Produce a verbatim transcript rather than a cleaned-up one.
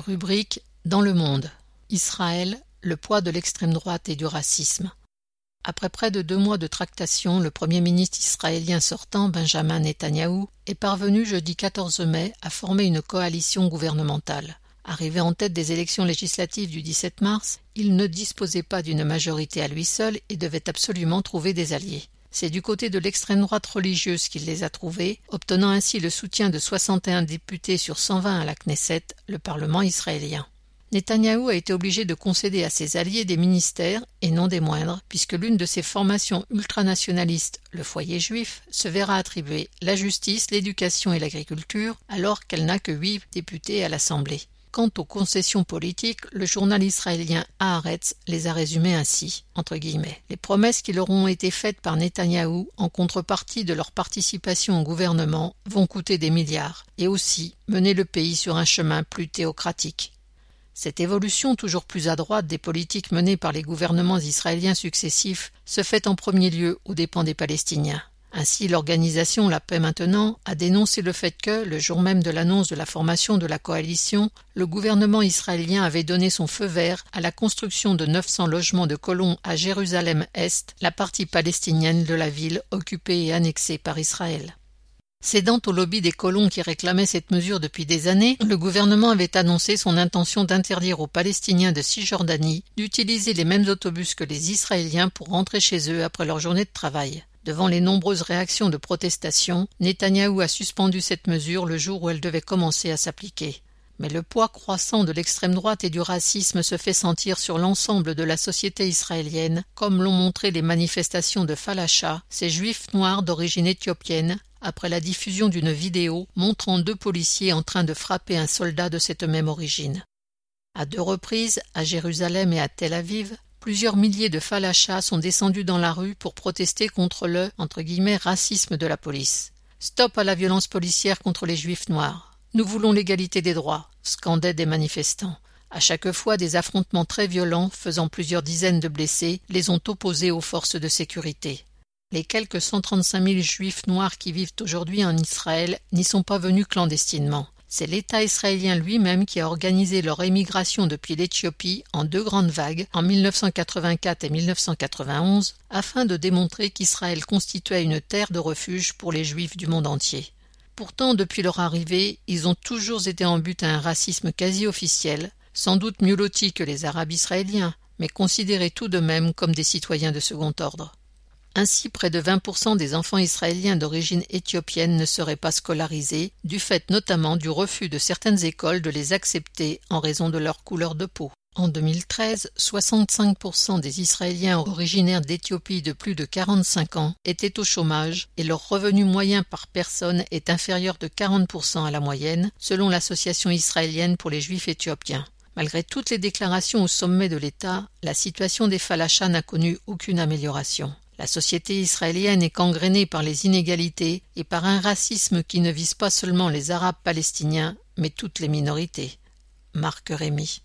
Rubrique Dans le monde. Israël, le poids de l'extrême droite et du racisme. Après près de deux mois de tractation, le Premier ministre israélien sortant, Benjamin Netanyahou, est parvenu jeudi quatorze mai à former une coalition gouvernementale. Arrivé en tête des élections législatives du dix-sept mars, il ne disposait pas d'une majorité à lui seul et devait absolument trouver des alliés. C'est du côté de l'extrême droite religieuse qu'il les a trouvés, obtenant ainsi le soutien de soixante et un députés sur cent vingt à la Knesset, le Parlement israélien. Netanyahou a été obligé de concéder à ses alliés des ministères, et non des moindres, puisque l'une de ses formations ultranationalistes, le Foyer juif, se verra attribuer la justice, l'éducation et l'agriculture, alors qu'elle n'a que huit députés à l'Assemblée. Quant aux concessions politiques, le journal israélien Haaretz les a résumées ainsi, entre guillemets. Les promesses qui leur ont été faites par Netanyahou en contrepartie de leur participation au gouvernement vont coûter des milliards, et aussi mener le pays sur un chemin plus théocratique. Cette évolution toujours plus à droite des politiques menées par les gouvernements israéliens successifs se fait en premier lieu aux dépens des Palestiniens. Ainsi, l'organisation La Paix Maintenant a dénoncé le fait que, le jour même de l'annonce de la formation de la coalition, le gouvernement israélien avait donné son feu vert à la construction de neuf cents logements de colons à Jérusalem-Est, la partie palestinienne de la ville occupée et annexée par Israël. Cédant au lobby des colons qui réclamaient cette mesure depuis des années, le gouvernement avait annoncé son intention d'interdire aux Palestiniens de Cisjordanie d'utiliser les mêmes autobus que les Israéliens pour rentrer chez eux après leur journée de travail. Devant les nombreuses réactions de protestation, Netanyahou a suspendu cette mesure le jour où elle devait commencer à s'appliquer. Mais le poids croissant de l'extrême droite et du racisme se fait sentir sur l'ensemble de la société israélienne, comme l'ont montré les manifestations de Falasha, ces juifs noirs d'origine éthiopienne, après la diffusion d'une vidéo montrant deux policiers en train de frapper un soldat de cette même origine. À deux reprises, à Jérusalem et à Tel Aviv, plusieurs milliers de Falachas sont descendus dans la rue pour protester contre le entre guillemets, racisme de la police. Stop à la violence policière contre les juifs noirs. Nous voulons l'égalité des droits, scandaient des manifestants. À chaque fois, des affrontements très violents, faisant plusieurs dizaines de blessés, les ont opposés aux forces de sécurité. Les quelques cent trente-cinq mille juifs noirs qui vivent aujourd'hui en Israël n'y sont pas venus clandestinement. C'est l'État israélien lui-même qui a organisé leur émigration depuis l'Éthiopie en deux grandes vagues, en mille neuf cent quatre-vingt-quatre et mille neuf cent quatre-vingt-onze, afin de démontrer qu'Israël constituait une terre de refuge pour les Juifs du monde entier. Pourtant, depuis leur arrivée, ils ont toujours été en butte à un racisme quasi officiel, sans doute mieux lotis que les Arabes israéliens, mais considérés tout de même comme des citoyens de second ordre. Ainsi, près de vingt pour cent des enfants israéliens d'origine éthiopienne ne seraient pas scolarisés, du fait notamment du refus de certaines écoles de les accepter en raison de leur couleur de peau. En deux mille treize, soixante-cinq pour cent des Israéliens originaires d'Éthiopie de plus de quarante-cinq ans étaient au chômage et leur revenu moyen par personne est inférieur de quarante pour cent à la moyenne, selon l'Association israélienne pour les Juifs éthiopiens. Malgré toutes les déclarations au sommet de l'État, la situation des Falachas n'a connu aucune amélioration. La société israélienne est gangrénée par les inégalités et par un racisme qui ne vise pas seulement les Arabes palestiniens, mais toutes les minorités. Marc Rémy.